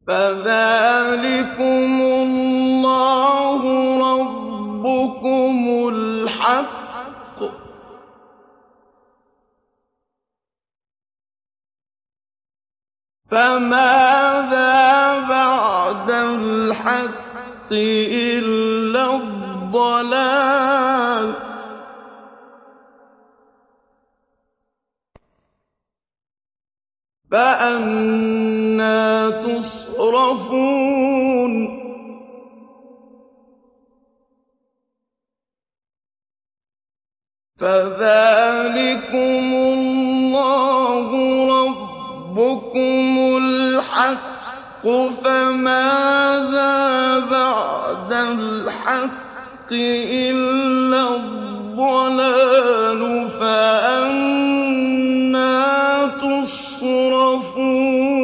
فَذَٰلِكُمُ اللَّهُ رَبُّكُمُ الْحَقُّ ۖ فَمَاذَا بَعْدَ الْحَقِّ إِلَّا الضَّلَالُ ۖ فَأَنَّىٰ تُصْرَفُونَ فَذَٰلِكُمُ اللَّهُ رَبُّكُمُ الْحَقُّ ۖ فَمَاذَا بَعْدَ الْحَقِّ إِلَّا الضَّلَالُ ۖ فَأَنَّىٰ تُصْرَفُونَ